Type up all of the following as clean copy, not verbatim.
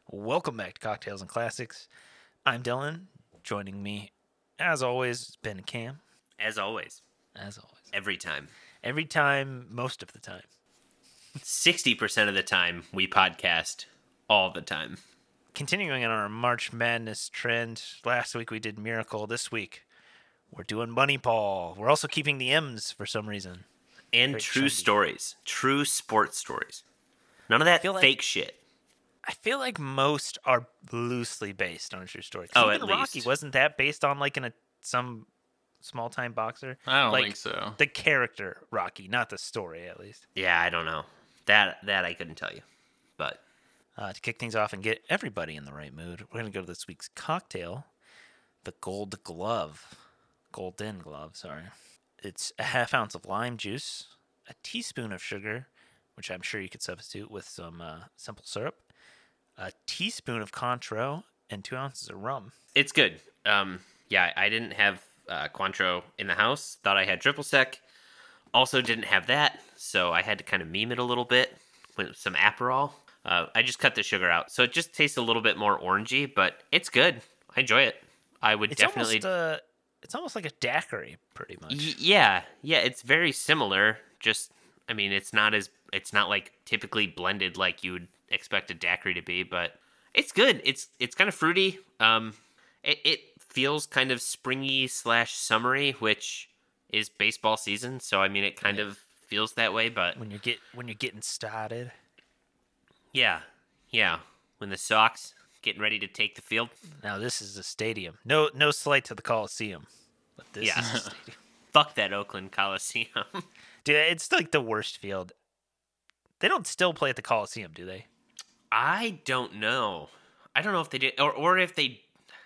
Welcome back to Cocktails and Classics. I'm Dylan. Joining me, as always, Ben and Cam. As always. As always. Every time. Every time, most of the time. 60% of the time, we podcast all the time. Continuing on our March Madness trend, last week we did Miracle. This week, we're doing Bunny Paw. We're also keeping the M's for some reason. And Very true trendy. stories. True sports stories. None of that fake shit. I feel like most are loosely based on a true story. Oh, Even at Rocky, least. wasn't that based on like some small-time boxer? I don't Like, think so. The character Rocky, not the story, at least. Yeah, I don't know. That I couldn't tell you. But To kick things off and get everybody in the right mood, we're going to go to this week's cocktail, the Golden Glove. Sorry. It's a half ounce of lime juice, a teaspoon of sugar, which I'm sure you could substitute with some simple syrup, a teaspoon of Cointreau, and 2 ounces of rum. it's good. Yeah, I didn't have Cointreau in the house. Thought I had triple sec. Also didn't have that, so I had to kind of meme it a little bit with some Aperol. I just cut the sugar out, so it just tastes a little bit more orangey, but it's good. I enjoy it. I would definitely. It's almost like a daiquiri, pretty much. Yeah, it's very similar. Just, I mean, it's not like typically blended like you would expect a daiquiri to be, but it's good. It's kind of fruity. It feels kind of springy / summery, which is baseball season. So I mean, it kind of feels that way. But When you're getting started. yeah, when the Sox getting ready to take the field. Now this is a stadium. No slight to the Coliseum, but this Yeah. is a stadium. Fuck that Oakland Coliseum. Dude, it's like the worst field. They don't still play at the Coliseum, do they? I don't know. I don't know if they did, or if they.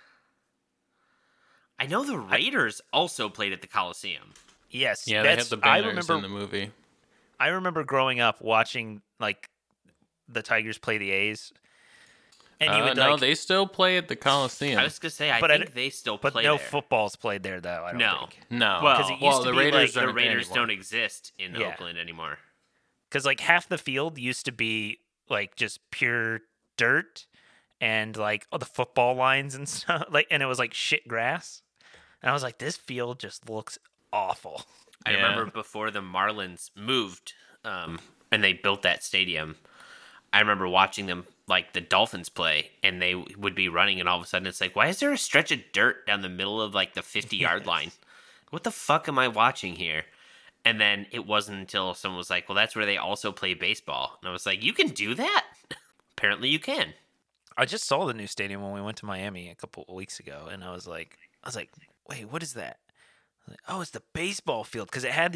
I know the Raiders also played at the Coliseum. Yes. Yeah, they had the banners in the movie. I remember growing up watching like the Tigers play the A's, and you would No, like, they still play at the Coliseum. I was gonna say, I But think they still but play no there. football's played there though. I don't No. think. No. Well, 'Cause it used to the be, Raiders like, don't The Raiders anymore. don't exist in Yeah. Oakland anymore. Because like half the field used to be like just pure dirt, and like the football lines and stuff, like, and it was like shit grass. And I was like, this field just looks awful. I Yeah. remember before the Marlins moved, and they built that stadium. I remember watching them, like the Dolphins play, and they would be running, and all of a sudden it's like, why is there a stretch of dirt down the middle of like the 50-yard line? What the fuck am I watching here? And then it wasn't until someone was like, well, that's where they also play baseball. And I was like, you can do that? Apparently you can. I just saw the new stadium when we went to Miami a couple of weeks ago, and I was like, wait, what is that? I was like, oh, it's the baseball field, because it had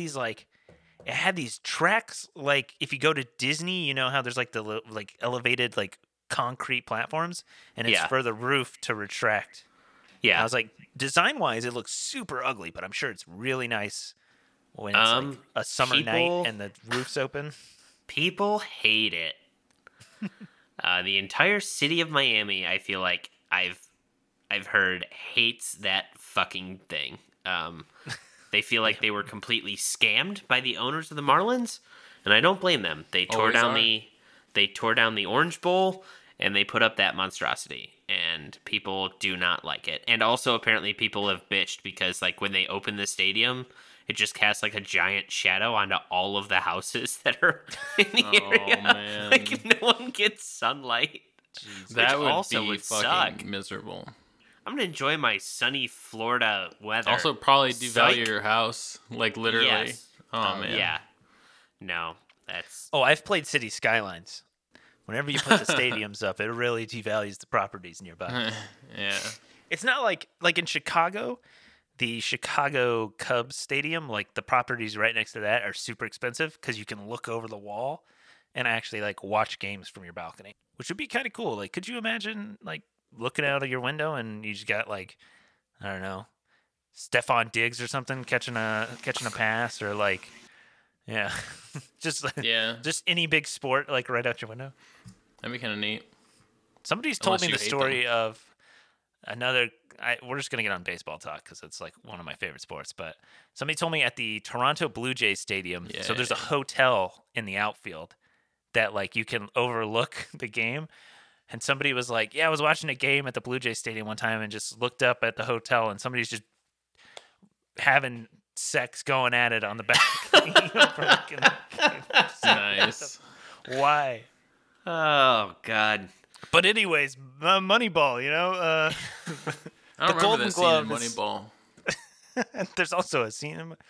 these tracks. Like if you go to Disney, you know how there's like the like elevated like concrete platforms, and it's Yeah. for the roof to retract. Yeah. I was like, design wise, it looks super ugly, but I'm sure it's really nice when it's like a summer people- night and the roof's open. People hate it. The entire city of Miami, I feel like I've heard, hates that fucking thing. They feel like they were completely scammed by the owners of the Marlins, and I don't blame them. They tore down the Orange Bowl, and they put up that monstrosity, and people do not like it. And also, apparently, people have bitched because, like, when they open the stadium, it just casts like a giant shadow onto all of the houses that are in the area. Man. Like, no one gets sunlight. That which would also be would fucking suck. miserable. I'm gonna enjoy my sunny Florida weather. Also, probably devalue Psych. your house, like literally. Yes. Oh man. Yeah. No, that's Oh, I've played City Skylines. Whenever you put the stadiums up, it really devalues the properties nearby. Yeah. It's not like in Chicago, the Chicago Cubs stadium, like the properties right next to that are super expensive because you can look over the wall and actually like watch games from your balcony, which would be kind of cool. Like, could you imagine like looking out of your window and you just got like, I don't know, Stephon Diggs or something catching a pass, or like, yeah, just Yeah. just any big sport like right out your window. That'd be kind of neat. Somebody's told Unless me you the hate story of another. We're just gonna get on baseball talk because it's like one of my favorite sports. But somebody told me at the Toronto Blue Jays stadium. So there's a hotel in the outfield that like you can overlook the game, And somebody was like, "Yeah, I was watching a game at the Blue Jay Stadium one time and just looked up at the hotel, and somebody's just having sex going at it on the balcony." Nice. Why? Oh God. But anyways, Moneyball, I don't remember Golden that scene in Glove is- Moneyball. there's also a scene in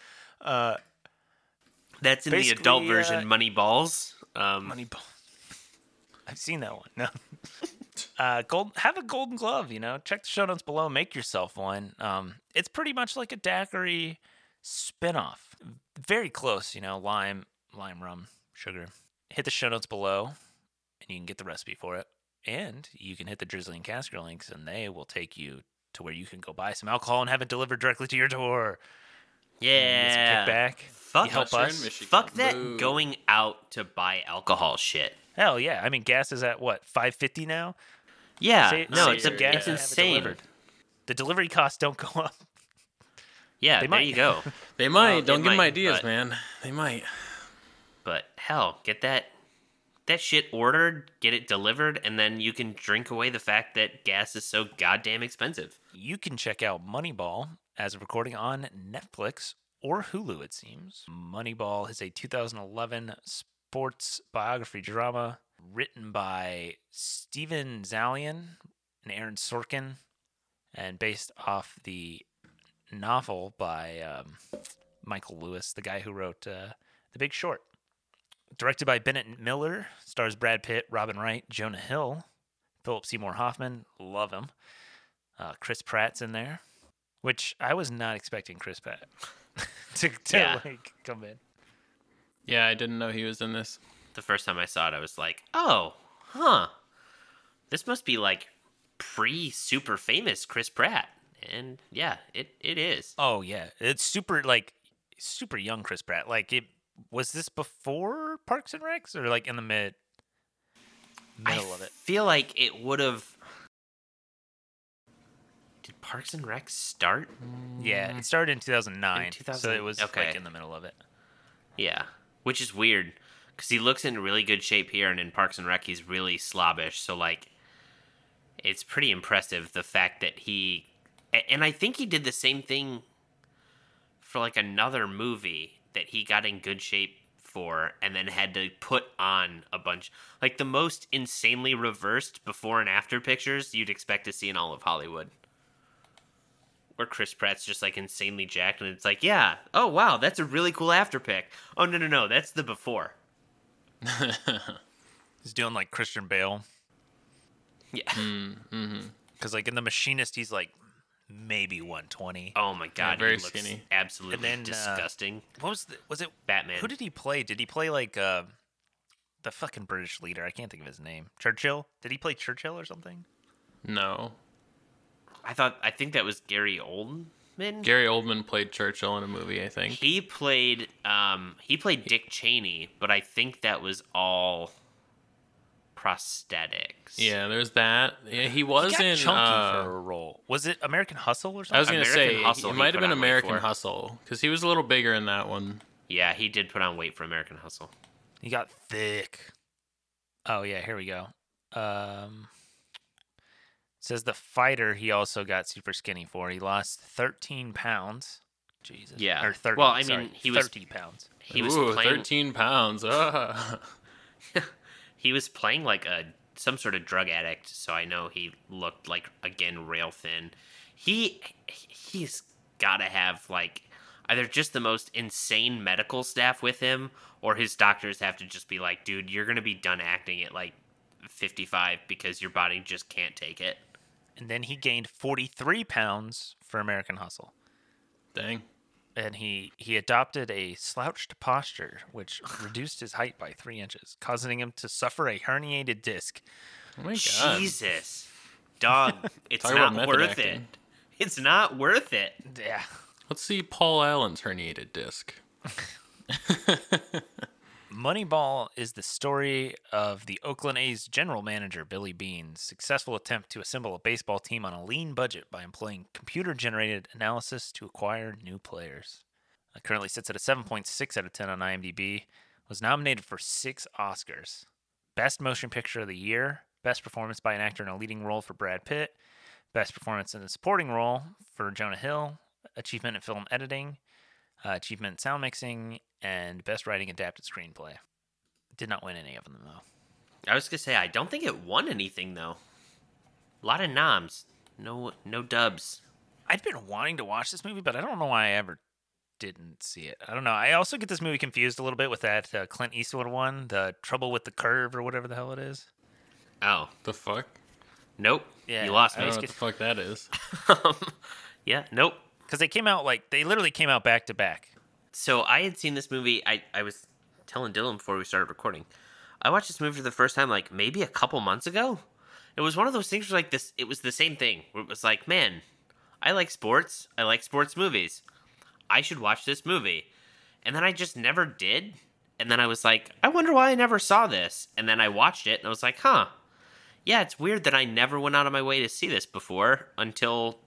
That's in the Basically, adult version, Moneyballs. Moneyball. I've seen that one. No. Have a Golden Glove, Check the show notes below. Make yourself one. It's pretty much like a daiquiri spinoff. Very close, lime, rum, sugar. Hit the show notes below, and you can get the recipe for it. And you can hit the Drizzly and Casker links, and they will take you to where you can go buy some alcohol and have it delivered directly to your door. Yeah. Get some kickback. Fuck, You help Unless you're in us. Michigan. fuck that Boo. going out to buy alcohol shit. Hell yeah! I mean, gas is at what, $5.50 now? Yeah, Save- no, save it's some gas it's and have it insane. delivered. The delivery costs don't go up. Yeah, They there might. you go. They might. Well, Don't it give them might, ideas, but- man. They might. But hell, get that shit ordered, get it delivered, and then you can drink away the fact that gas is so goddamn expensive. You can check out Moneyball as a recording on Netflix or Hulu, it seems. Moneyball is a 2011 sports biography drama written by Steven Zalian and Aaron Sorkin and based off the novel by Michael Lewis, the guy who wrote The Big Short. Directed by Bennett Miller, stars Brad Pitt, Robin Wright, Jonah Hill, Philip Seymour Hoffman, love him. Chris Pratt's in there, which I was not expecting Chris Pratt to Yeah. come in. Yeah, I didn't know he was in this. The first time I saw it, I was like, oh, huh. This must be like pre-super famous Chris Pratt. And yeah, it is. Oh yeah, it's super young Chris Pratt. Was this before Parks and Recs or in the middle of it? feel like it would have. Did Parks and Rec start? Yeah, it started in 2009, In so 2000 it was okay. in the middle of it. Yeah, which is weird because he looks in really good shape here, and in Parks and Rec he's really slobbish. So it's pretty impressive the fact that and I think he did the same thing for another movie that he got in good shape for, and then had to put on a bunch the most insanely reversed before and after pictures you'd expect to see in all of Hollywood. Where Chris Pratt's just insanely jacked, and it's yeah, oh wow, that's a really cool after pic. Oh no, that's the before. He's doing Christian Bale, Yeah. because in The Machinist he's maybe 120. Oh my god, very he looks skinny. absolutely And then, disgusting. What was it? Batman. Who did he play? Did he play the fucking British leader? I can't think of his name. Churchill? Did he play Churchill or something? No. I think that was Gary Oldman. Gary Oldman played Churchill in a movie, I think. He played Dick Cheney, but I think that was all prosthetics. Yeah, there's that. Yeah, he was He got in. chunky for a role. Was it American Hustle or something? I was gonna American say Hustle it he might have put been on weight American for. Hustle because he was a little bigger in that one. Yeah, he did put on weight for American Hustle. He got thick. Oh yeah, here we go. Says the fighter he also got super skinny for. He lost 13 pounds. Jesus. Yeah. Or 30. Well, I sorry, mean, he was- 30 pounds. He was Ooh, playing 13 pounds. Ah. he was playing some sort of drug addict, so I know he looked rail thin. He's got to have either just the most insane medical staff with him, or his doctors have to just be dude, you're gonna be done acting at 55 because your body just can't take it. And then he gained 43 pounds for American Hustle. Dang. And he adopted a slouched posture, which reduced his height by 3 inches, causing him to suffer a herniated disc. Oh my god. Jesus, dog, it's Talk about not method worth acting. it. It's not worth it. Yeah. Let's see Paul Allen's herniated disc. Moneyball is the story of the Oakland A's general manager, Billy Beane's successful attempt to assemble a baseball team on a lean budget by employing computer-generated analysis to acquire new players. It currently sits at a 7.6 out of 10 on IMDb. Was nominated for 6 Oscars. Best Motion Picture of the Year, Best performance by an actor in a leading role for Brad Pitt. Best performance in a supporting role for Jonah Hill. Achievement in film editing. Achievement in sound mixing. And best writing adapted screenplay. Did not win any of them, though. I was gonna say I don't think it won anything though. A lot of noms, no dubs. I'd been wanting to watch this movie, but I don't know why I ever didn't see it. I don't know. I also get this movie confused a little bit with that Clint Eastwood one, The Trouble with the Curve or whatever the hell it is. Oh, The fuck? nope. Yeah, you lost I me. don't know what the fuck that is. Yeah, nope. Because they literally came out back to back. So I had seen this movie. I was telling Dylan before we started recording. I watched this movie for the first time like maybe a couple months ago. It was one of those things where like this. It was the same thing. Where it was like, man, I like sports. I like sports movies. I should watch this movie. And then I just never did. And then I was like, I wonder why I never saw this. And then I watched it and I was like, huh. Yeah, it's weird that I never went out of my way to see this before until,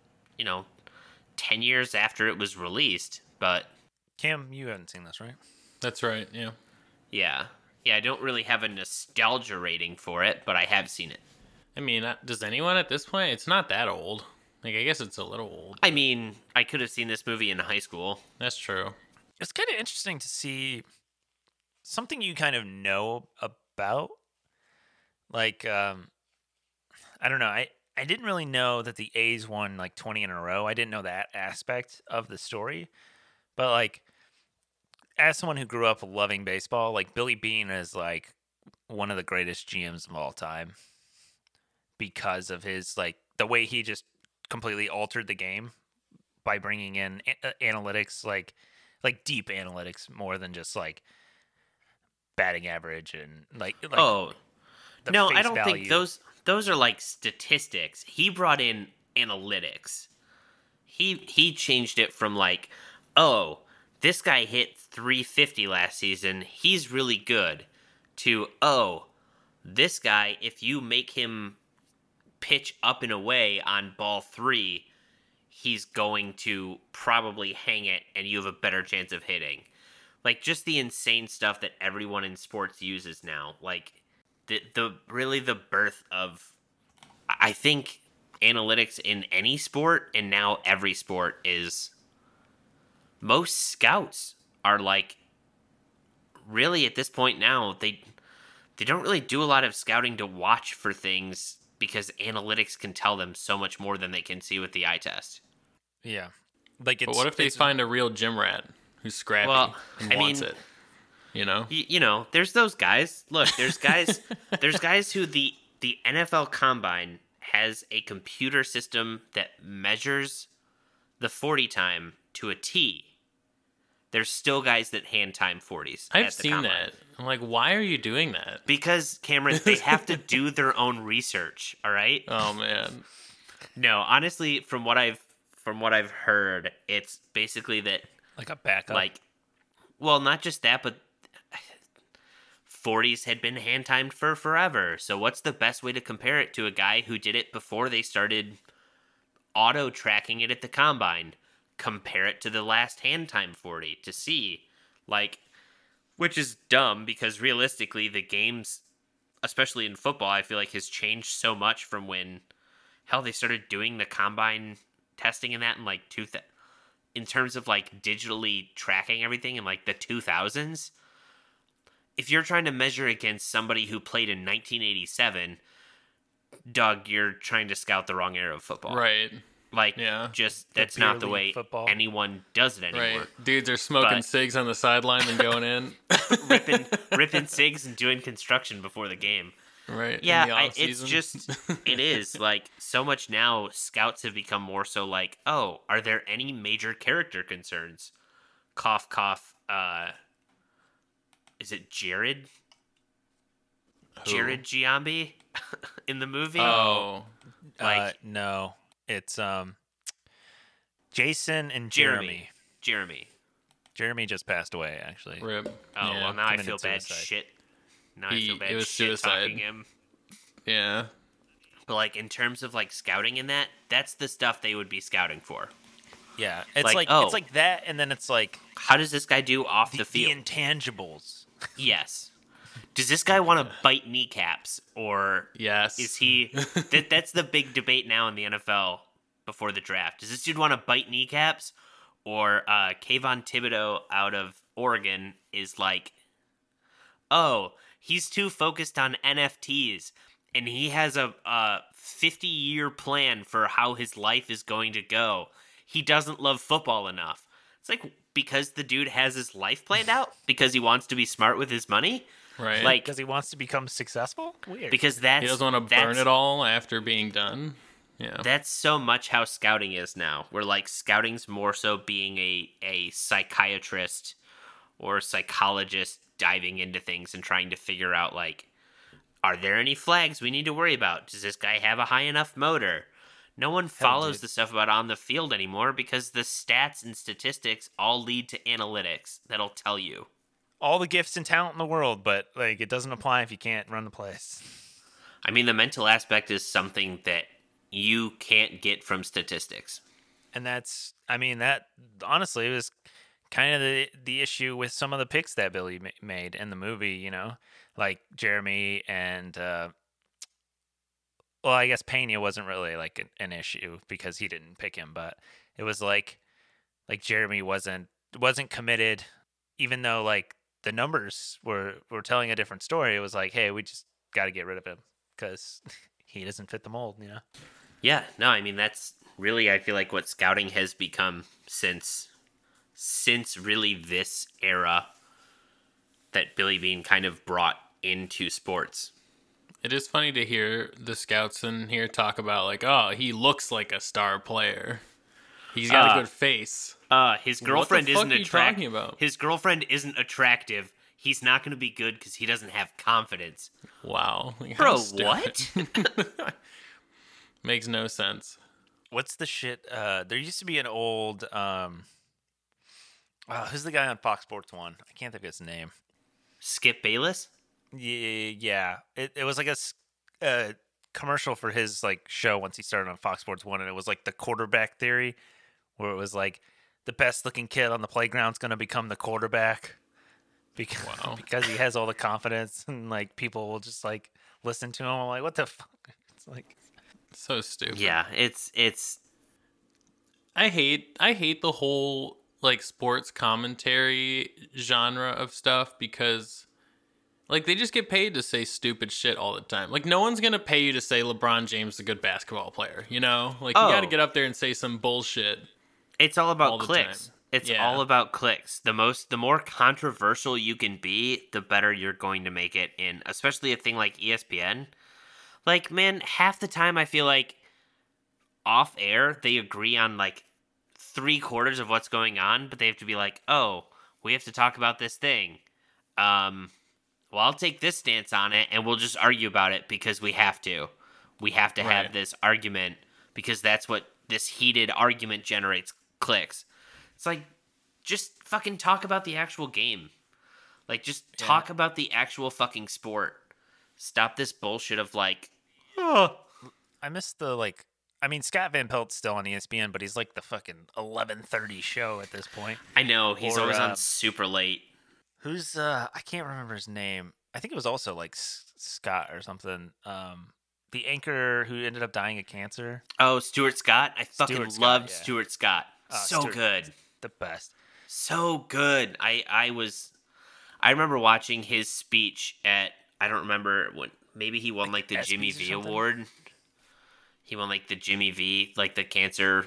10 years after it was released. But Cam, you haven't seen this, right? That's right, yeah. yeah. Yeah, I don't really have a nostalgia rating for it, but I have seen it. I mean, does anyone at this point? It's not that old. Like, I guess it's a little old. I mean, I could have seen this movie in high school. That's true. It's kind of interesting to see something you kind of know about. Like, I don't know. I didn't really know that the A's won like 20 in a row. I didn't know that aspect of the story. But like, as someone who grew up loving baseball, like Billy Beane is like one of the greatest GMs of all time because of his like the way he just completely altered the game by bringing in analytics, like deep analytics more than just like batting average and like Oh, the no, I face don't value. think those are like statistics. He brought in analytics. He changed it from like, oh, this guy hit 350 last season. He's really good. To, oh, this guy, if you make him pitch up and away on ball 3, he's going to probably hang it and you have a better chance of hitting. Like just the insane stuff that everyone in sports uses now. Like the really the birth of, I think, analytics in any sport and now every sport is, most scouts are like, really at this point now, they don't really do a lot of scouting to watch for things because analytics can tell them so much more than they can see with the eye test. Yeah, like But what if they find a real gym rat who's scrappy and wants it? You know? There's those guys. Look, there's guys who the NFL Combine has a computer system that measures the 40 time to a T. There's still guys that hand time 40s. I've seen that. I'm like, why are you doing that? Because, Cameron, they have to do their own research, all right? Oh, man. No, honestly, from what I've heard, it's basically that, like a backup. like, well, not just that, but 40s had been hand timed for forever. So what's the best way to compare it to a guy who did it before they started auto tracking it at the combine? Compare it to the last hand time 40 to see, like, which is dumb because realistically the games, especially in football, I feel like has changed so much from when hell they started doing the combine testing and that in like in terms of like digitally tracking everything in like the 2000s. If you're trying to measure against somebody who played in 1987, Doug, you're trying to scout the wrong era of football. Right. Like, Yeah. just The that's not the beer way league football. anyone does it anymore. Right. Dudes are smoking But- cigs on the sideline and going in. ripping cigs and doing construction before the game. Right. in Yeah, the it's off-season. just, it is. Like, so much now, scouts have become more so like, oh, are there any major character concerns? Cough, cough. Is it Jared? Who? Jared Giambi in the movie? Oh. like- no, it's Jason and Jeremy. Jeremy. Jeremy. Jeremy just passed away, actually. Rip. Oh, Yeah. well, now I committed feel bad suicide. shit. Now I feel bad It was shit talking suicide. him. Yeah. But, like, in terms of, like, scouting in that's the stuff they would be scouting for. Yeah, it's Like, like oh. it's like that, and then it's like How does this guy do off the the field? intangibles. Yes. Does this guy want to bite kneecaps, or yes, is he? That's the big debate now in the NFL before the draft. Does this dude want to bite kneecaps, or Kayvon Thibodeau out of Oregon is like, oh, he's too focused on NFTs, and he has a 50-year plan for how his life is going to go. He doesn't love football enough. It's like, because the dude has his life planned out because he wants to be smart with his money. Right. Like, because he wants to become successful? Weird. Because he doesn't want to burn it all after being done. Yeah. That's so much how scouting is now. Where, like, scouting's more so being a psychiatrist or a psychologist diving into things and trying to figure out, like, are there any flags we need to worry about? Does this guy have a high enough motor? No one follows the stuff about on the field anymore because the stats and statistics all lead to analytics that'll tell you. All the gifts and talent in the world, but like it doesn't apply if you can't run the place. I mean, the mental aspect is something that you can't get from statistics. And that's, I mean, that honestly was kind of the issue with some of the picks that Billy made in the movie, you know, like Jeremy and, well, I guess Pena wasn't really like an issue because he didn't pick him, but it was like Jeremy wasn't committed, even though like the numbers were telling a different story. It was like, hey, we just got to get rid of him because he doesn't fit the mold, you know? Yeah, no, I mean, that's really, I feel like what scouting has become since really this era that Billy Beane kind of brought into sports. It is funny to hear the scouts in here talk about like, oh, he looks like a star player. He's got a good face. His girlfriend isn't attractive. His girlfriend isn't attractive. He's not going to be good because he doesn't have confidence. Wow, like, bro, what? Makes no sense. What's the shit? There used to be an old. Who's the guy on Fox Sports 1? I can't think of his name. Skip Bayless? Yeah. It was like a commercial for his like show once he started on Fox Sports 1, and it was like the quarterback theory, where it was like the best looking kid on the playground's going to become the quarterback because he has all the confidence, and like people will just like listen to him. I'm like, what the fuck? It's like so stupid. Yeah, it's. I hate the whole like sports commentary genre of stuff because like they just get paid to say stupid shit all the time. Like no one's going to pay you to say LeBron James is a good basketball player, you know? Like you got to get up there and say some bullshit. It's all about clicks. It's all about clicks. The more controversial you can be, the better you're going to make it in, especially a thing like ESPN. Like, man, half the time I feel like off air they agree on like 3/4 of what's going on, but they have to be like, oh, we have to talk about this thing. Well, I'll take this stance on it, and we'll just argue about it because we have to. We have to have this argument because that's what this heated argument generates clicks. It's like, just fucking talk about the actual game. Like, just talk about the actual fucking sport. Stop this bullshit of like, oh. I miss the like. I mean, Scott Van Pelt's still on ESPN, but he's like the fucking 11:30 show at this point. I know he's always on super late. Who's I can't remember his name. I think it was also like Scott or something. The anchor who ended up dying of cancer. Oh, Stuart Scott. I fucking loved Stuart Scott. So good. The best. So good. I remember watching his speech at, I don't remember when, maybe he won like the Jimmy V award. He won like the Jimmy V, like the cancer.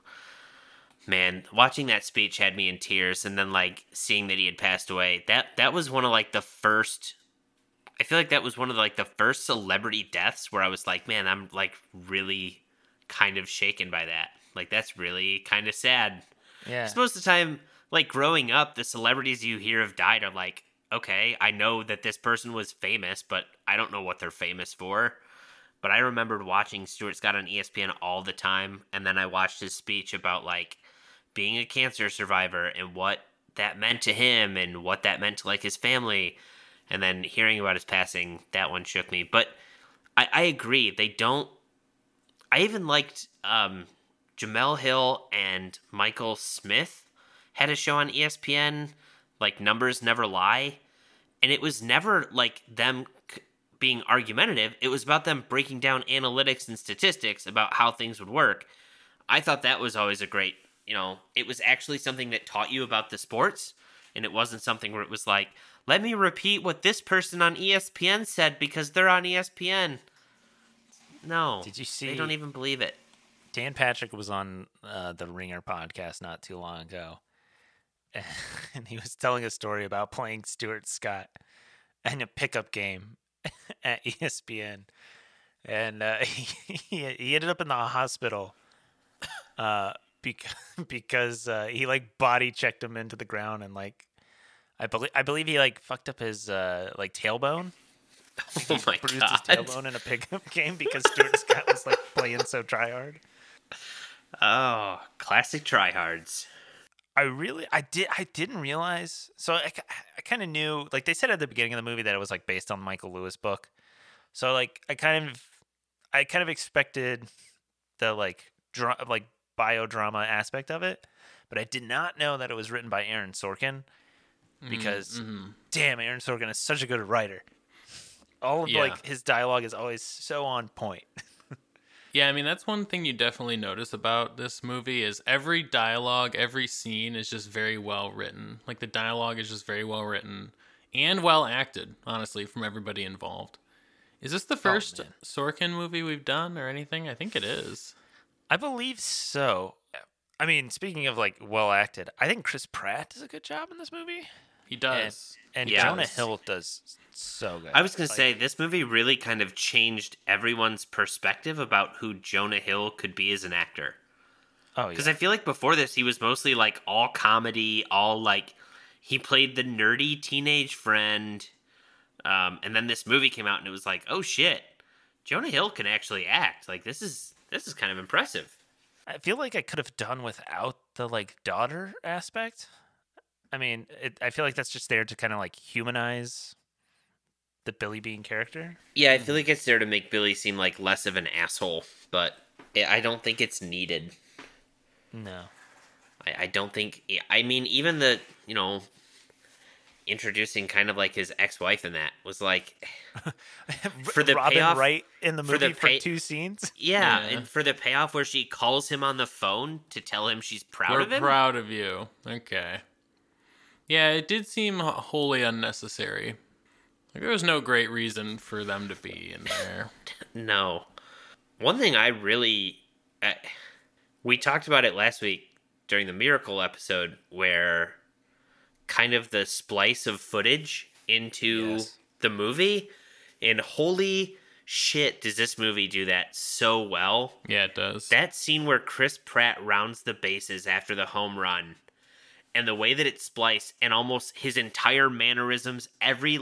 Man, watching that speech had me in tears, and then like seeing that he had passed away. That was one of like the first. I feel like that was one of like the first celebrity deaths where I was like, man, I'm like really kind of shaken by that. Like that's really kind of sad. Yeah. Most of the time, like growing up, the celebrities you hear have died are like, okay, I know that this person was famous, but I don't know what they're famous for. But I remembered watching Stuart Scott on ESPN all the time, and then I watched his speech about like being a cancer survivor and what that meant to him and what that meant to like his family, and then hearing about his passing, that one shook me. But I agree, they don't. I even liked Jemele Hill and Michael Smith had a show on ESPN, like Numbers Never Lie, And it was never like them being argumentative. It was about them breaking down analytics and statistics about how things would work. I thought that was always a great, it was actually something that taught you about the sports. And it wasn't something where it was like, let me repeat what this person on ESPN said because they're on ESPN. No. Did you see? They don't even believe it. Dan Patrick was on the Ringer podcast not too long ago. And he was telling a story about playing Stuart Scott in a pickup game at ESPN. And he ended up in the hospital because he like body checked him into the ground, and like I believe he like fucked up his like tailbone. Oh my Bruised God. his tailbone in a pickup game because Stuart Scott was like playing so tryhard. Oh, classic tryhards. I didn't realize. So I kind of knew, like they said at the beginning of the movie that it was like based on the Michael Lewis book. So like I kind of expected the like biodrama aspect of it, but I did not know that it was written by Aaron Sorkin because damn, Aaron Sorkin is such a good writer. All of like his dialogue is always so on point. Yeah, I mean, that's one thing you definitely notice about this movie is every dialogue, every scene is just very well written. Like, the dialogue is just very well written and well acted, honestly, from everybody involved. Is this the first Sorkin movie we've done or anything? I think it is. I believe so. I mean, speaking of, like, well acted, I think Chris Pratt does a good job in this movie. He does. And Jonah Hill does so good. I was going to say, this movie really kind of changed everyone's perspective about who Jonah Hill could be as an actor. Oh, yeah. Because I feel like before this, he was mostly like all comedy, all like he played the nerdy teenage friend. And then this movie came out and it was like, oh shit, Jonah Hill can actually act. Like this is kind of impressive. I feel like I could have done without the like daughter aspect. I mean, I feel like that's just there to kind of like humanize the Billy Bean character. Yeah, I feel like it's there to make Billy seem like less of an asshole, but I don't think it's needed. No. I don't think... I mean, even the, introducing kind of like his ex-wife in that was like... for the Robin payoff... Wright in the movie for 2 scenes? Yeah, and for the payoff where she calls him on the phone to tell him she's proud of him? We're proud of you. Okay. Yeah, it did seem wholly unnecessary. Like, there was no great reason for them to be in there. No. One thing I really... we talked about it last week during the Miracle episode where kind of the splice of footage into the movie, and holy shit does this movie do that so well. Yeah, it does. That scene where Chris Pratt rounds the bases after the home run, and the way that it's spliced, and almost his entire mannerisms, every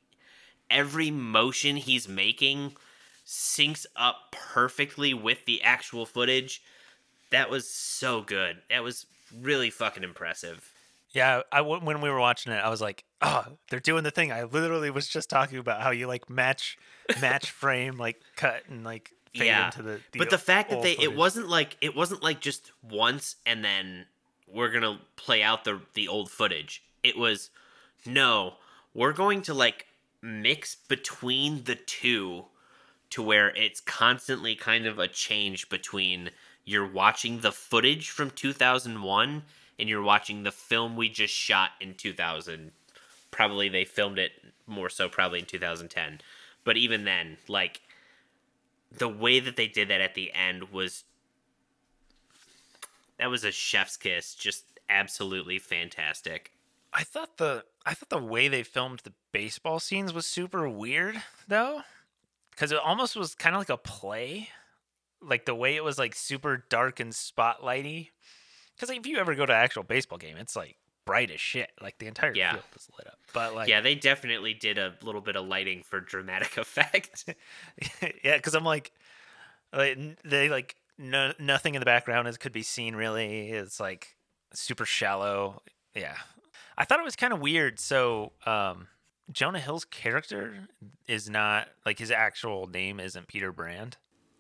motion he's making syncs up perfectly with the actual footage. That was so good. That was really fucking impressive. Yeah, when we were watching it, I was like, oh, they're doing the thing I literally was just talking about, how you like match frame, like cut and like fade into the but the fact that footage. it wasn't like just once and then we're gonna play out the old footage. It was, no, we're going to like mix between the two to where it's constantly kind of a change between you're watching the footage from 2001 and you're watching the film we just shot in 2000. Probably they filmed it more so probably in 2010. But even then, like, the way that they did that at the end was... that was a chef's kiss. Just absolutely fantastic. I thought the way they filmed the baseball scenes was super weird, though. Because it almost was kind of like a play. Like, the way it was, like, super dark and spotlighty. Because if you ever go to an actual baseball game, it's, like, bright as shit. Like, the entire field is lit up. But, like... yeah, they definitely did a little bit of lighting for dramatic effect. Yeah, because I'm like... they, like... No, nothing in the background could be seen, really. It's, like, super shallow. Yeah. I thought it was kind of weird. So, Jonah Hill's character is not... like, his actual name isn't Peter Brand.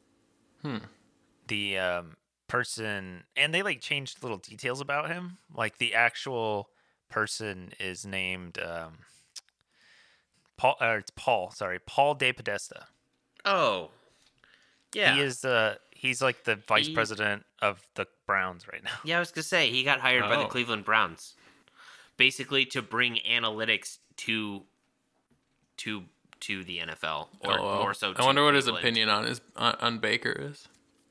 The person... and they, like, changed little details about him. Like, the actual person is named... It's Paul. Sorry, Paul DePodesta. Oh, yeah. He's like the vice He- president of the Browns right now. Yeah, I was gonna say he got hired by the Oh. Cleveland Browns, basically to bring analytics to the NFL, or more so. I wonder what his Cleveland. opinion on Baker is.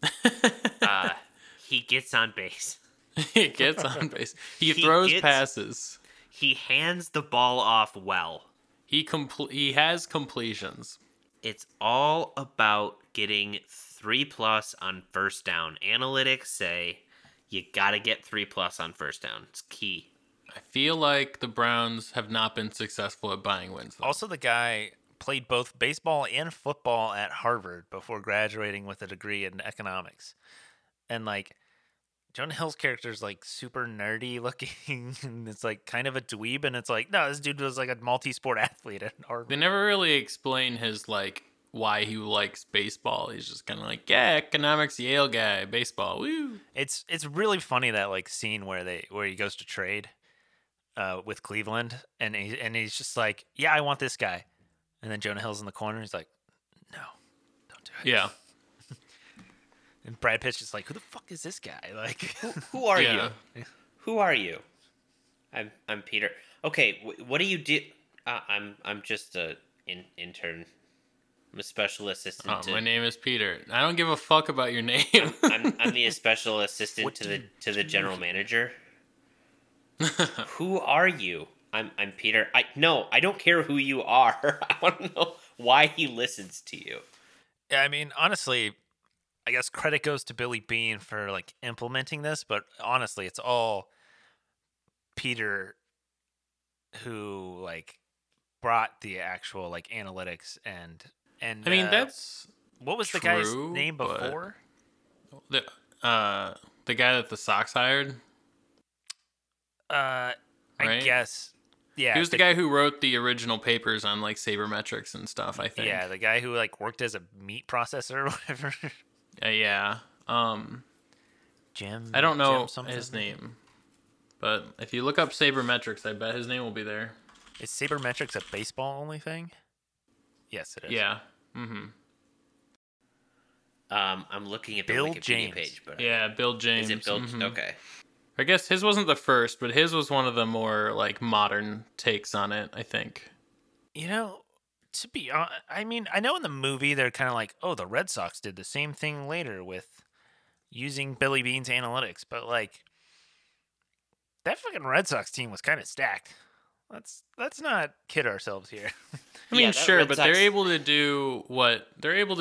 He gets on base. He gets on base. He He throws gets- passes. He hands the ball off well. He has completions. It's all about getting 3+ on first down. Analytics say you gotta get 3+ on first down. It's key. I feel like the Browns have not been successful at buying wins. Though. Also, the guy played both baseball and football at Harvard before graduating with a degree in economics. And like Jonah Hill's character is like super nerdy looking, and it's like kind of a dweeb. And it's like, no, this dude was like a multi-sport athlete at Harvard. They never really explain his like why he likes baseball. He's just kind of like, yeah, economics, Yale guy, baseball, woo. It's really funny that like scene where he goes to trade with Cleveland, and he's just like, yeah, I want this guy, and then Jonah Hill's in the corner. He's like, no, don't do it. Yeah, And Brad Pitt's just like, who the fuck is this guy? Like, Who are Yeah. you? Who are you? I'm Peter. Okay, what do you do? I'm just a intern. I'm a special assistant. oh, to, my name is Peter. I don't give a fuck about your name. I'm the special assistant What to do the you the general manager. Who are you? I'm Peter. I don't care who you are. I want to know why he listens to you. yeah, I mean, honestly, I guess credit goes to Billy Bean for like implementing this, but honestly, it's all Peter who like brought the actual like analytics and I mean, that's what was the guy's true, name but- before? the guy that the Sox hired. I Right? guess, yeah, He was the guy who wrote the original papers on like sabermetrics and stuff. I think. Yeah, the guy who like worked as a meat processor or whatever. Yeah. Jim. I don't know Jim something? his name, but if you look up sabermetrics, I bet his name will be there. Is sabermetrics a baseball only thing? Yes, it is. Yeah. Mm-hmm. I'm looking at the Bill Wikipedia James. page, but Yeah, Bill James. is it Bill? Mhm. Okay. I guess his wasn't the first, but his was one of the more like modern takes on it. I think. You know, to be honest, I mean, I know in the movie they're kind of like, oh, the Red Sox did the same thing later with using Billy Bean's analytics, but like that fucking Red Sox team was kind of stacked. Let's not kid ourselves here. I mean, that sure, Red but Sox- they're able to do what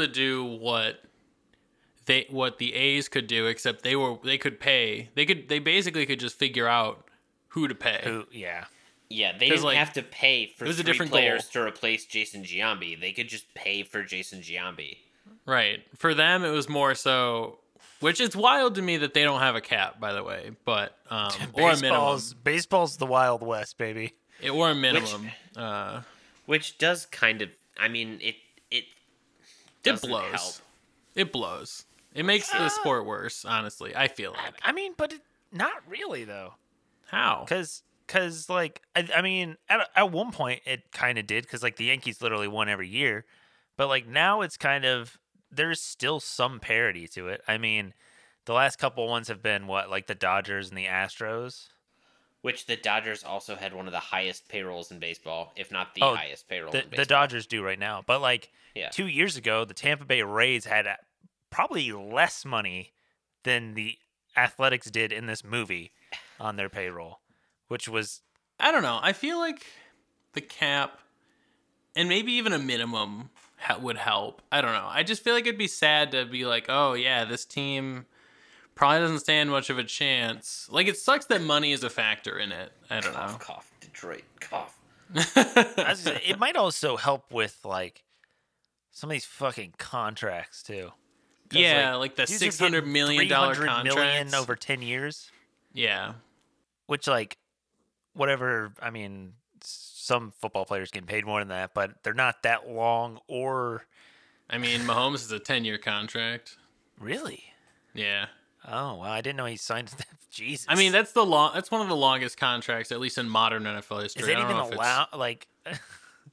the A's could do, except they basically could just figure out who to pay. Who? Yeah. Yeah, they 'Cause, didn't like, have to pay for it was a 3 different players goal. to replace Jason Giambi. They could just pay for Jason Giambi. Right. For them, it was more so, which is wild to me that they don't have a cap, by the way, but or a minimum, Baseball's the Wild West, baby. or a minimum. Which does kind of, I mean, it It doesn't blows. help. It blows. It makes the sport worse. Honestly, I feel like. I mean, but not really though. How? Because like I mean at one point it kind of did because like the Yankees literally won every year, but like now it's kind of there's still some parity to it. I mean, the last couple ones have been what like the Dodgers and the Astros. Which the Dodgers also had one of the highest payrolls in baseball, if not the Oh, highest payroll The in baseball. Dodgers do right now, but like Yeah. 2 years ago the Tampa Bay Rays had probably less money than the Athletics did in this movie on their payroll, which was I don't know. I feel like the cap and maybe even a minimum would help. I don't know. I just feel like it'd be sad to be like, oh yeah, this team probably doesn't stand much of a chance. Like, it sucks that money is a factor in it. I don't know. Cough, Detroit, cough. it might also help with like some of these fucking contracts too. 'Cause, Yeah, like the dudes are $600 getting million $300 million contracts. over 10 years, Yeah. which like whatever. I mean, some football players getting paid more than that, but they're not that long or I mean, Mahomes is a 10-year contract. really. Yeah. Oh well, I didn't know he signed. Jesus. I mean, that's one of the longest contracts, at least in modern NFL history. is it I don't even know if it's- allowed? Like,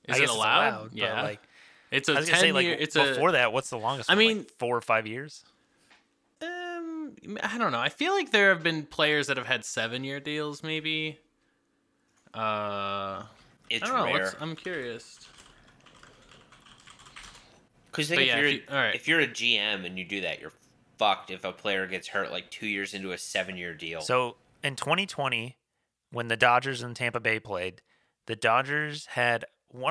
Is I it guess allowed? It's Yeah. but like It's I a was gonna say, 10 like year. It's before that, what's the longest? I one? mean, Like 4 or 5 years. I don't know. I feel like there have been players that have had 7-year deals, maybe. It's I don't know. rare. I'm curious. Because But yeah, if you're a GM and you do that, you're fucked if a player gets hurt like 2 years into a 7-year deal. So in 2020, when the Dodgers and Tampa Bay played, the Dodgers had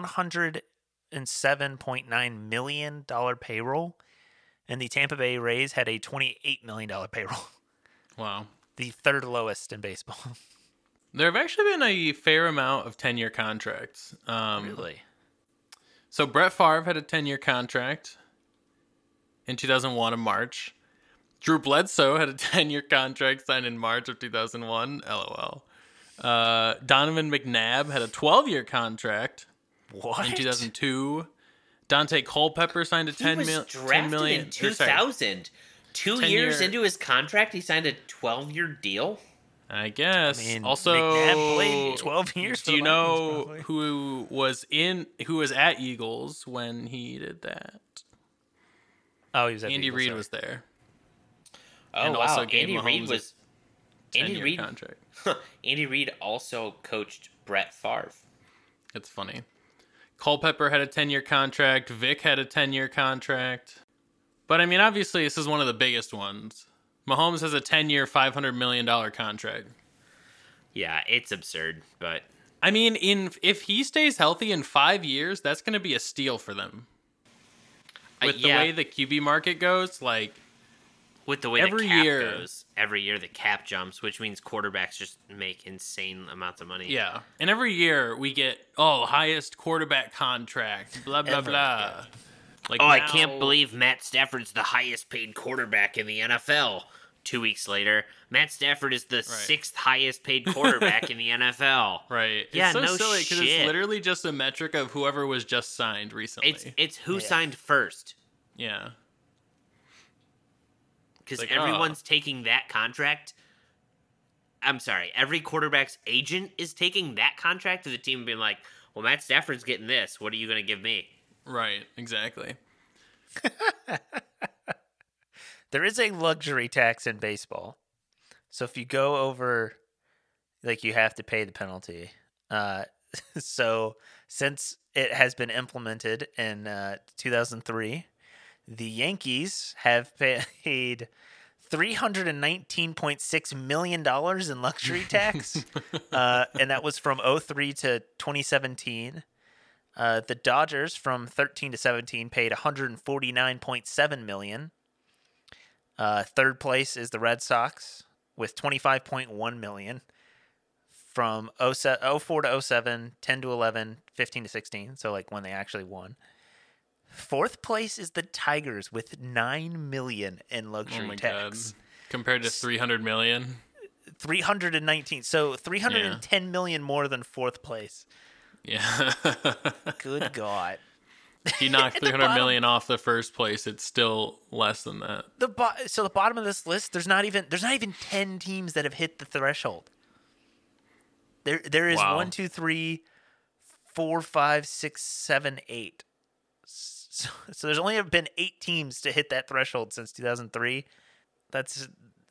$107.9 million payroll, and the Tampa Bay Rays had a $28 million payroll, Wow. the third lowest in baseball. There have actually been a fair amount of 10-year contracts. Really? So Brett Favre had a 10-year contract in 2001 in March. Drew Bledsoe had a 10-year contract signed in March of 2001. LOL. Donovan McNabb had a 12-year contract What? in 2002. Dante Culpepper signed a he 10 was million. drafted in 2000. 2 years into his contract, he signed a 12-year deal. I guess. I mean, also, McNabb played 12 years for do the you Vikings, know probably. who was at Eagles when he did that? Oh, he was at the Andy Eagles, Reid sorry. was there. Oh And wow, also gave Andy Reid Mahomes was a Andy 10-year Reid. contract. Andy Reid also coached Brett Favre. It's funny. Culpepper had a 10-year contract. Vic had a 10-year contract. But I mean, obviously, this is one of the biggest ones. Mahomes has a 10-year, $500 million contract. Yeah, it's absurd, but I mean, if he stays healthy in 5 years, that's going to be a steal for them. With the way the QB market goes, like with the way every the cap year goes, every year the cap jumps, which means quarterbacks just make insane amounts of money. yeah. And every year we get highest quarterback contract, blah blah Ever, blah. yeah. Like I now- can't believe Matt Stafford's the highest paid quarterback in the NFL. 2 weeks later, Matt Stafford is the sixth highest paid quarterback in the NFL. Right. Yeah, it's so no silly because shit. it's literally just a metric of whoever was just signed recently. It's who signed first. Yeah. Because Like, everyone's taking that contract. I'm sorry, every quarterback's agent is taking that contract to the team and being like, well, Matt Stafford's getting this. What are you going to give me? Right. Exactly. There is a luxury tax in baseball. So if you go over, like, you have to pay the penalty. So since it has been implemented in 2003, the Yankees have paid $319.6 million in luxury tax. And that was from 2003 to 2017. The Dodgers from 13 to 17 paid $149.7 million. Third place is the Red Sox with $25.1 million from 04 to 07, 10 to 11, 15 to 16. So like when they actually won. Fourth place is the Tigers with $9 million in luxury tax. God. Compared to 300 million. 319. So 310 million more than fourth place. Yeah. Good God. If you knock 300 million off the first place, it's still less than that. So the bottom of this list, there's not even 10 teams that have hit the threshold. There is Wow. 1, 2, 3, 4, 5, 6, 7, 8. So there's only been 8 teams to hit that threshold since 2003. That's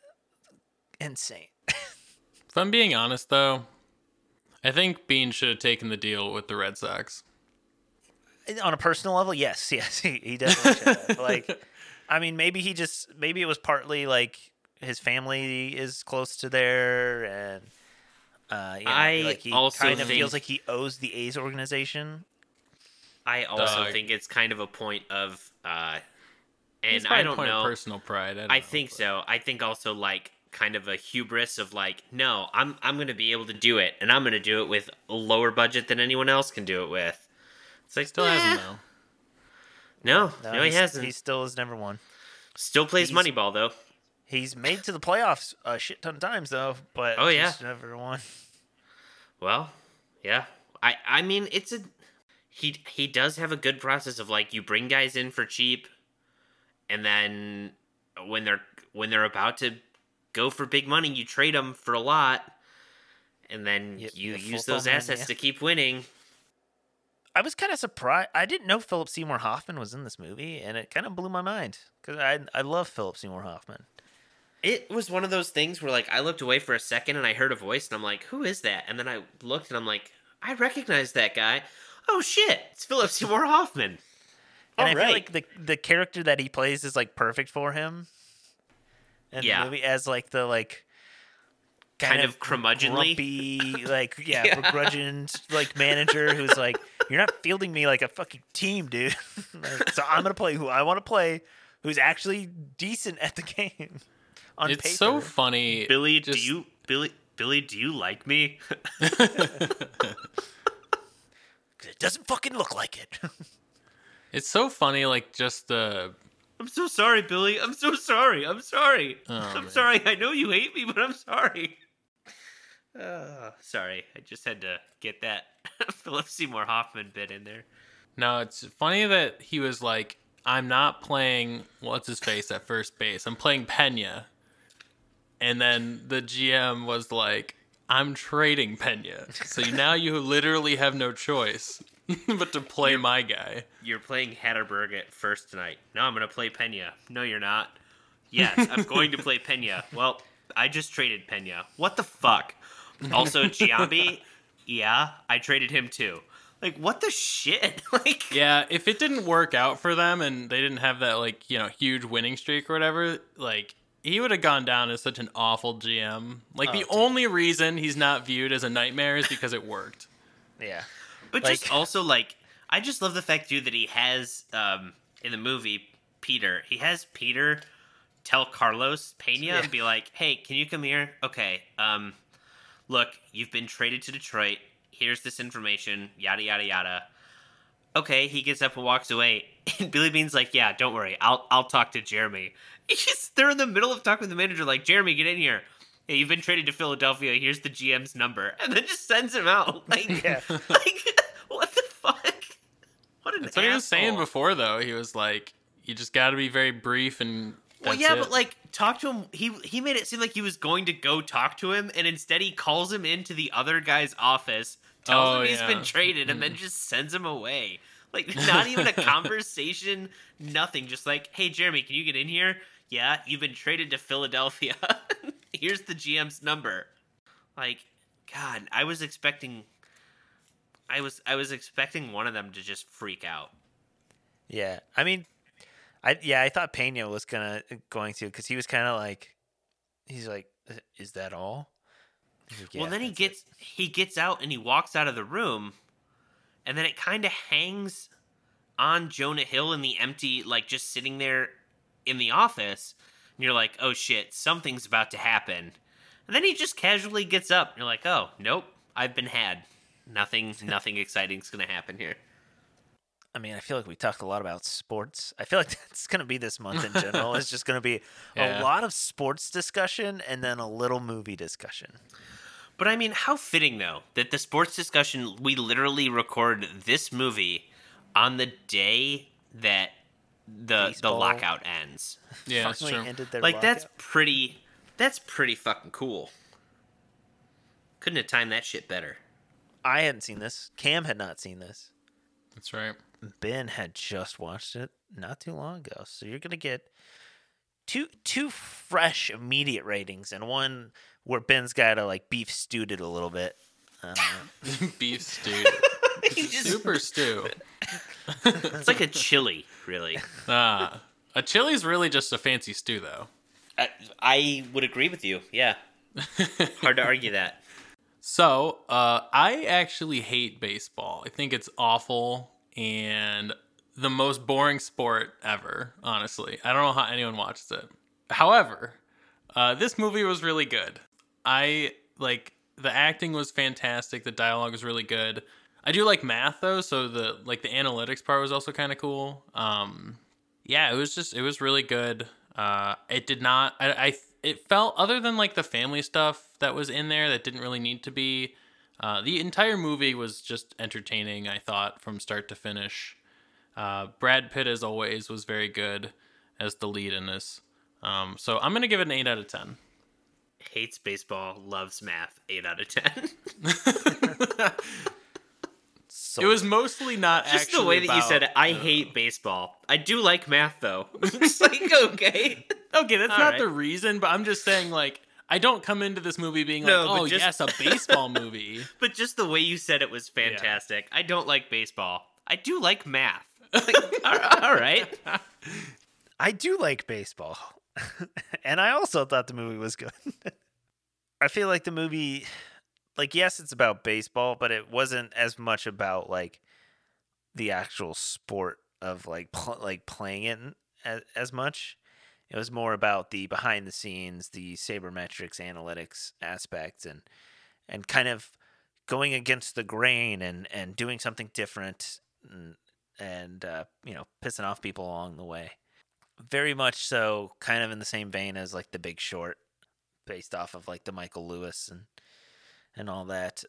insane. If I'm being honest, though, I think Bean should have taken the deal with the Red Sox. On a personal level, yes, he definitely should have. Like, I mean, maybe it was partly like his family is close to there, and he also kind of think- feels like he owes the A's organization. I also Dog. think it's kind of a point of, It's and probably I a don't point of know. personal pride. I think so. I think also like kind of a hubris of like, no, I'm going to be able to do it, and I'm going to do it with a lower budget than anyone else can do it with. It's like Still hasn't, though. No, he hasn't. He still has never won. Still plays he's- Moneyball though. He's made to the playoffs a shit ton of times though, but Oh, yeah. just never won. Well, yeah. I mean, it's a he does have a good process of like you bring guys in for cheap, and then when they're about to go for big money, you trade them for a lot, and then you use those fulfill them, assets yeah. to keep winning. I was kind of surprised. I didn't know Philip Seymour Hoffman was in this movie, and it kind of blew my mind because I love Philip Seymour Hoffman. It was one of those things where, like, I looked away for a second and I heard a voice and I'm like, who is that? And then I looked and I'm like, I recognize that guy. Oh, shit. It's Philip Seymour Hoffman. And I feel like the character that he plays is like perfect for him. And the movie as like the like kind of curmudgeonly, grumpy, like begrudging like manager who's like, you're not fielding me like a fucking team, dude. Like, so I'm gonna play who I want to play, who's actually decent at the game. On it's paper. So funny, Billy. Do you like me? It doesn't fucking look like it. It's so funny, like just the. I'm so sorry, Billy. I'm so sorry. I'm sorry. I'm sorry. I know you hate me, but I'm sorry. Sorry. I just had to get that Philip Seymour Hoffman bit in there. No, it's funny that he was like, I'm not playing what's his face at first base. I'm playing Pena. And then the GM was like, I'm trading Pena. So now you literally have no choice but to play my guy. You're playing Hatterberg at first tonight. No, I'm going to play Pena. No, you're not. Yes, I'm going to play Pena. Well, I just traded Pena. What the fuck? Also, Giambi, yeah, I traded him too. Like, what the shit? Like, yeah, if it didn't work out for them and they didn't have that, like, you know, huge winning streak or whatever, like, he would have gone down as such an awful GM. Like, the only reason he's not viewed as a nightmare is because it worked. Yeah. But like, just also, like, I just love the fact, dude, that he has, in the movie, Peter. He has Peter tell Carlos Pena and be like, hey, can you come here? Okay, look, you've been traded to Detroit. Here's this information, yada, yada, yada. Okay, he gets up and walks away. And Billy Bean's like, yeah, don't worry. I'll talk to Jeremy. They're in the middle of talking with the manager, like, Jeremy, get in here. Hey, you've been traded to Philadelphia. Here's the GM's number. And then just sends him out. Like, like what the fuck? What an That's what he was saying before, though. He was like, you just got to be very brief and well, yeah, but like, talk to him. He made it seem like he was going to go talk to him, and instead he calls him into the other guy's office, tells him he's been traded, and then just sends him away. Like, not even a conversation, nothing. Just like, hey, Jeremy, can you get in here? Yeah, you've been traded to Philadelphia. Here's the GM's number. Like, God, I was expecting one of them to just freak out. Yeah, I mean, I thought Pena was going to, because he was kind of like, he's like, is that all? Like, well, then he gets out and he walks out of the room, and then it kind of hangs on Jonah Hill in the empty, like, just sitting there in the office, and you're like, oh shit, something's about to happen. And then he just casually gets up, and you're like, oh, nope, I've been had. Nothing exciting's gonna happen here. I mean, I feel like we talked a lot about sports. I feel like that's going to be this month in general. It's just going to be a lot of sports discussion and then a little movie discussion. But I mean, how fitting, though, that the sports discussion, we literally record this movie on the day that the lockout ends. Yeah, that's true. Like, that's pretty fucking cool. Couldn't have timed that shit better. I hadn't seen this. Cam had not seen this. That's right. Ben had just watched it not too long ago. So you're going to get two fresh immediate ratings and one where Ben's got to like beef stewed it a little bit. Beef stew. Super stew. It's like a chili, really. A chili's really just a fancy stew, though. I would agree with you. Yeah. Hard to argue that. So, I actually hate baseball. I think it's awful and the most boring sport ever, honestly. I don't know how anyone watches it. However, this movie was really good. The acting was fantastic. The dialogue was really good. I do like math, though, so the analytics part was also kind of cool. Yeah, it was really good. It did not, it felt, other than like the family stuff that was in there that didn't really need to be, the entire movie was just entertaining, I thought, from start to finish. Brad Pitt, as always, was very good as the lead in this. So I'm going to give it an 8 out of 10. Hates baseball, loves math, 8 out of 10. It was mostly not Just actually the way that you about- said it. I hate baseball. I do like math, though. It's like, okay. Okay, that's All not right. the reason, but I'm just saying, like, I don't come into this movie being No, like, but oh, just- yes, a baseball movie. But just the way you said it was fantastic. I don't like baseball. I do like math. Like, all right. I do like baseball. And I also thought the movie was good. I feel like the movie, like, yes, it's about baseball, but it wasn't as much about, like, the actual sport of, like, playing it as much. It was more about the behind the scenes, the sabermetrics, analytics aspect, and kind of going against the grain and doing something different and pissing off people along the way. Very much so, kind of in the same vein as like The Big Short, based off of like the Michael Lewis and all that.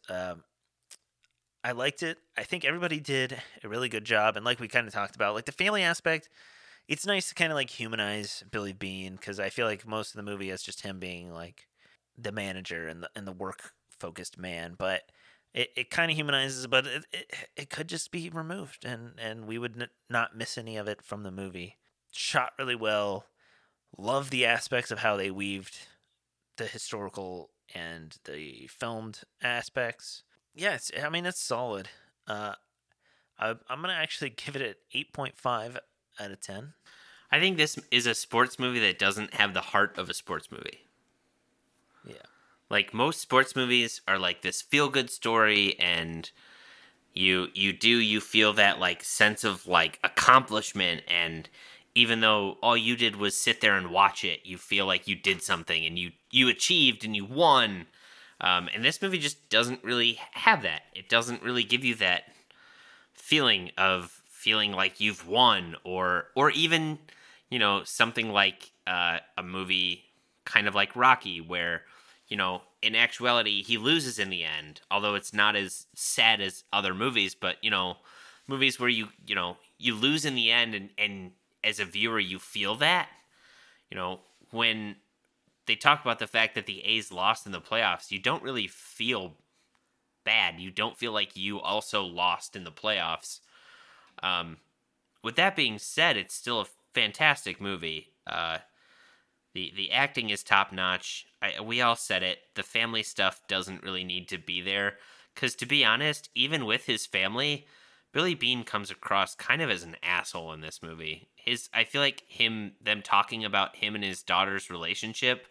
I liked it. I think everybody did a really good job, and like we kind of talked about, like the family aspect. It's nice to kind of like humanize Billy Bean, because I feel like most of the movie is just him being like the manager and the work focused man, but it kind of humanizes, but it could just be removed, and we would not miss any of it from the movie. Shot really well. Love the aspects of how they weaved the historical and the filmed aspects. Yeah, it's solid. I'm gonna actually give it an 8.5 out of 10. I think this is a sports movie that doesn't have the heart of a sports movie. Yeah. Like, most sports movies are like this feel-good story, and you feel that like sense of like accomplishment, and even though all you did was sit there and watch it, you feel like you did something and you achieved and you won. And this movie just doesn't really have that. It doesn't really give you that feeling like you've won, or even, something like a movie kind of like Rocky, where, in actuality, he loses in the end, although it's not as sad as other movies, but, movies where you lose in the end, and as a viewer, you feel that, when they talk about the fact that the A's lost in the playoffs, you don't really feel bad. You don't feel like you also lost in the playoffs. With that being said, it's still a fantastic movie. The acting is top notch. We all said it. The family stuff doesn't really need to be there, because to be honest, even with his family, Billy Bean comes across kind of as an asshole in this movie. I feel like them talking about him and his daughter's relationship,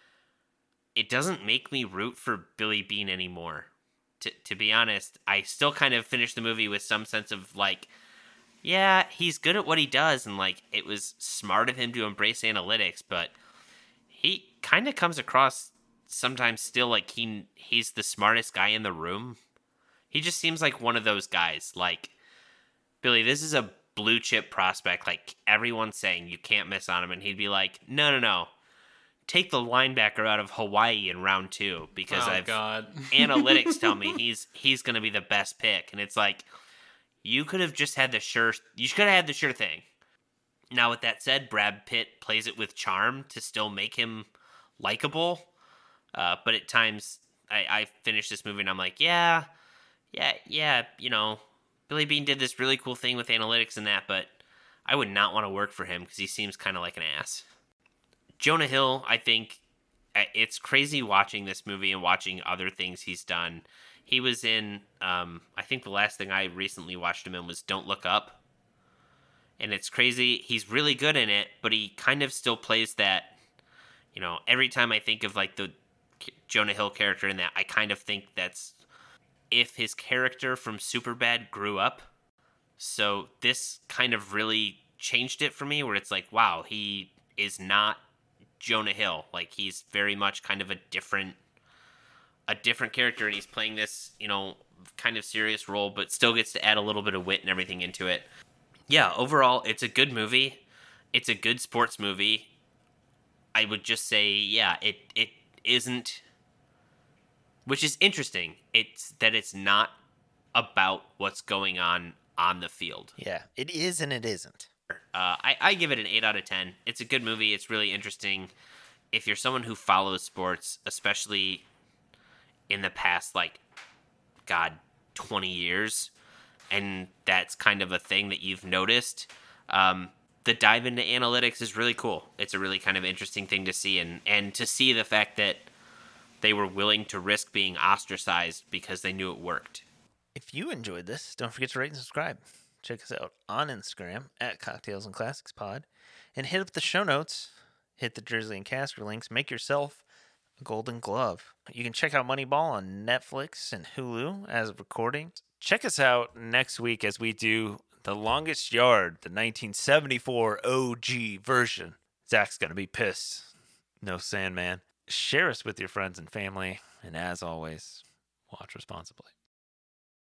it doesn't make me root for Billy Bean anymore. To be honest, I still kind of finished the movie with some sense of like, yeah, he's good at what he does, and like it was smart of him to embrace analytics, but he kind of comes across sometimes still like he's the smartest guy in the room. He just seems like one of those guys. Like, Billy, this is a blue chip prospect. Like, everyone's saying you can't miss on him, and he'd be like, no. Take the linebacker out of Hawaii in round 2, because analytics tell me he's going to be the best pick. And it's like, you could have just had the sure thing. Now, with that said, Brad Pitt plays it with charm to still make him likable. But at times, I finish this movie and I'm like, yeah, Billy Bean did this really cool thing with analytics and that, but I would not want to work for him because he seems kind of like an ass. Jonah Hill, I think it's crazy watching this movie and watching other things he's done. He was in, I think the last thing I recently watched him in was Don't Look Up. And it's crazy. He's really good in it, but he kind of still plays that, every time I think of like the Jonah Hill character in that, I kind of think that's if his character from Superbad grew up. So this kind of really changed it for me, where it's like, wow, he is not Jonah Hill. Like, he's very much kind of a different character, and he's playing this, kind of serious role, but still gets to add a little bit of wit and everything into it. Yeah, overall, it's a good movie. It's a good sports movie. I would just say, yeah, it isn't, which is interesting. It's not about what's going on the field. Yeah, it is and it isn't. I give it an 8 out of 10. It's a good movie. It's really interesting. If you're someone who follows sports, especially in the past, 20 years, and that's kind of a thing that you've noticed, the dive into analytics is really cool. It's a really kind of interesting thing to see, and to see the fact that they were willing to risk being ostracized because they knew it worked. If you enjoyed this, don't forget to rate and subscribe. Check us out on Instagram at Cocktails and Classics Pod, and hit up the show notes. Hit the Jersey and Casker links. Make yourself a Golden Glove. You can check out Moneyball on Netflix and Hulu as of recording. Check us out next week as we do The Longest Yard, the 1974 OG version. Zach's gonna be pissed. No Sandman. Share us with your friends and family, and as always, watch responsibly.